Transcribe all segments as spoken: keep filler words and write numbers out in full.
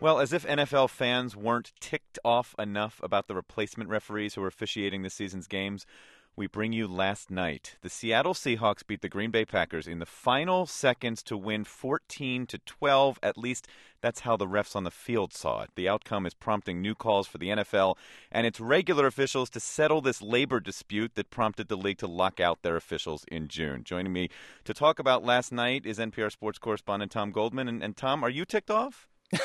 Well, as if N F L fans weren't ticked off enough about the replacement referees who are officiating this season's games, we bring you last night. The Seattle Seahawks beat the Green Bay Packers in the final seconds to win fourteen to twelve. At least that's how the refs on the field saw it. The outcome is prompting new calls for the N F L and its regular officials to settle this labor dispute that prompted the league to lock out their officials in June. Joining me to talk about last night is N P R sports correspondent Tom Goldman. And, and Tom, are you ticked off?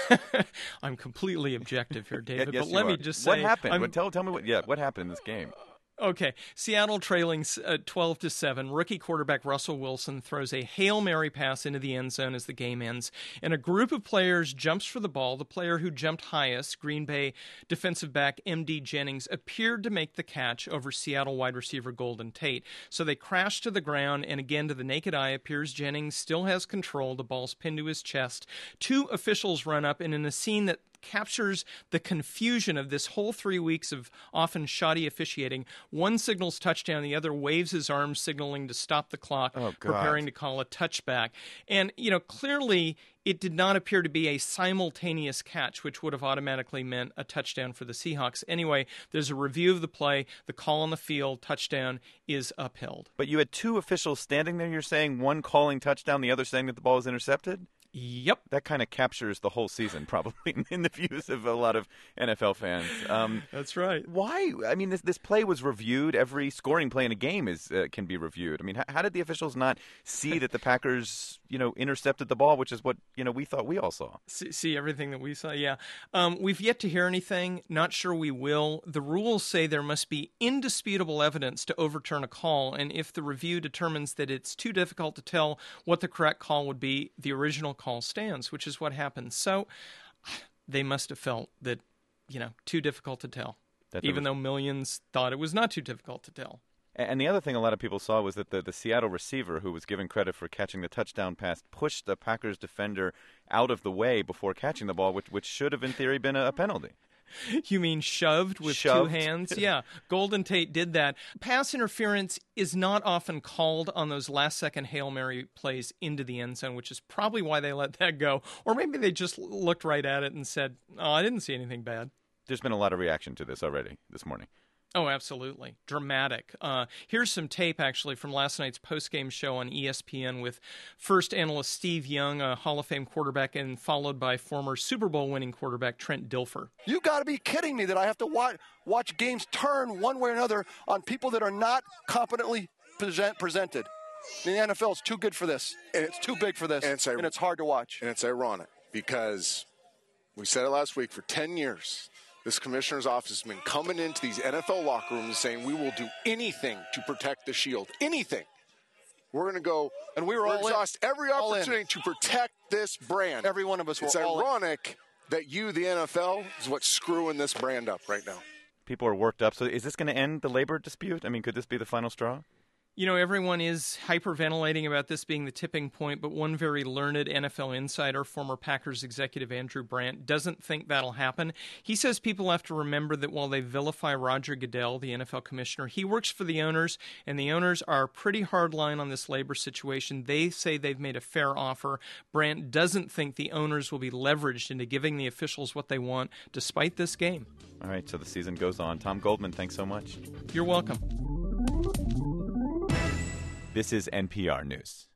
I'm completely objective here, David. yes, but let you me are. just say, what happened? I'm, What, tell tell me what. Yeah, what happened in this game? Okay, Seattle trailing uh, twelve to seven. Rookie quarterback Russell Wilson throws a Hail Mary pass into the end zone as the game ends, and a group of players jumps for the ball. The player who jumped highest, Green Bay defensive back M D Jennings, appeared to make the catch over Seattle wide receiver Golden Tate. So they crash to the ground, and again, to the naked eye, appears Jennings still has control. The ball's pinned to his chest. Two officials run up, and in a scene that captures the confusion of this whole three weeks of often shoddy officiating. One signals touchdown, the other waves his arms signaling to stop the clock, oh, preparing to call a touchback. And, you know, clearly it did not appear to be a simultaneous catch, which would have automatically meant a touchdown for the Seahawks. Anyway, there's a review of the play. The call on the field, touchdown, is upheld. But you had two officials standing there, you're saying, one calling touchdown, the other saying that the ball was intercepted? Yep. That kind of captures the whole season, probably, in the views of a lot of N F L fans. Um, That's right. Why? I mean, this this play was reviewed. Every scoring play in a game is uh, can be reviewed. I mean, how, how did the officials not see that the Packers, you know, intercepted the ball, which is what, you know, we thought we all saw? See, see everything that we saw, yeah. Um, we've yet to hear anything. Not sure we will. The rules say there must be indisputable evidence to overturn a call, and if the review determines that it's too difficult to tell what the correct call would be, the original call stands, which is what happened. So they must have felt that, you know, too difficult to tell, even was... though millions thought it was not too difficult to tell. And the other thing a lot of people saw was that the, the Seattle receiver, who was given credit for catching the touchdown pass, pushed the Packers defender out of the way before catching the ball, which, which should have, in theory, been a, a penalty. You mean shoved with shoved. two hands? Yeah, Golden Tate did that. Pass interference is not often called on those last-second Hail Mary plays into the end zone, which is probably why they let that go. Or maybe they just looked right at it and said, oh, I didn't see anything bad. There's been a lot of reaction to this already this morning. Oh, absolutely. Dramatic. Uh, here's some tape, actually, from last night's postgame show on E S P N with first analyst Steve Young, a Hall of Fame quarterback, and followed by former Super Bowl winning quarterback Trent Dilfer. You got to be kidding me that I have to watch, watch games turn one way or another on people that are not competently present, presented. The N F L is too good for this, and it's too big for this, and it's, and it's hard to watch. And it's ironic because we said it last week, for ten years, this commissioner's office has been coming into these N F L locker rooms saying we will do anything to protect the shield. Anything. We're going to go and we were all exhaust in. every all opportunity in. to protect this brand. Every one of us were It's all ironic in. that you, the N F L, is what's screwing this brand up right now. People are worked up. So is this going to end the labor dispute? I mean, could this be the final straw? You know, everyone is hyperventilating about this being the tipping point, but one very learned N F L insider, former Packers executive Andrew Brandt, doesn't think that'll happen. He says people have to remember that while they vilify Roger Goodell, the N F L commissioner, he works for the owners, and the owners are pretty hardline on this labor situation. They say they've made a fair offer. Brandt doesn't think the owners will be leveraged into giving the officials what they want, despite this game. All right, so the season goes on. Tom Goldman, thanks so much. You're welcome. This is N P R News.